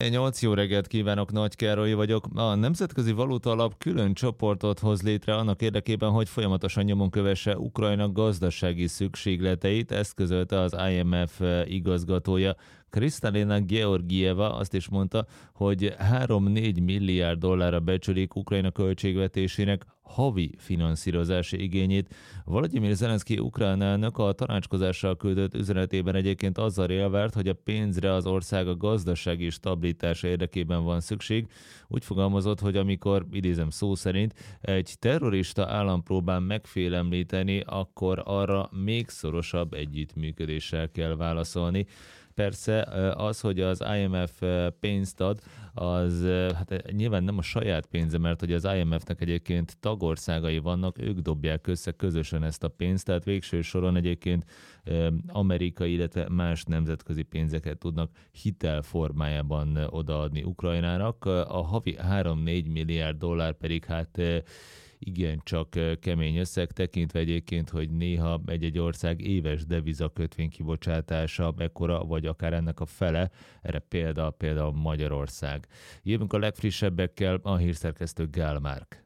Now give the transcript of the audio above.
8 jó reggelt kívánok, Nagy Károly vagyok. A Nemzetközi Valuta Alap külön csoportot hoz létre annak érdekében, hogy folyamatosan nyomon kövesse Ukrajna gazdasági szükségleteit, ezt közölte az IMF igazgatója. Kristalina Georgieva azt is mondta, hogy 3-4 milliárd dollárra becsülik Ukrajna költségvetésének havi finanszírozási igényét. Volodymyr Zelenszky ukrán elnök a tanácskozással küldött üzenetében egyébként azzal élvárt, hogy a pénzre az ország a gazdasági stabilitása érdekében van szükség. Úgy fogalmazott, hogy amikor, idézem szó szerint, egy terrorista állam próbál megfélemlíteni, akkor arra még szorosabb együttműködéssel kell válaszolni. Persze az, hogy az IMF pénzt ad, az hát nyilván nem a saját pénze, mert hogy az IMF-nek egyébként tagországai vannak, ők dobják össze közösen ezt a pénzt, tehát végső soron egyébként amerikai, illetve más nemzetközi pénzeket tudnak hitel formájában odaadni Ukrajnának. A havi 3-4 milliárd dollár pedig hát igen, csak kemény összeg, tekintve egyébként, hogy néha egy-egy ország éves devizakötvény kibocsátása ekkora, vagy akár ennek a fele, erre például Magyarország. Jövünk a legfrissebbekkel, a hírszerkesztő Gál Márk.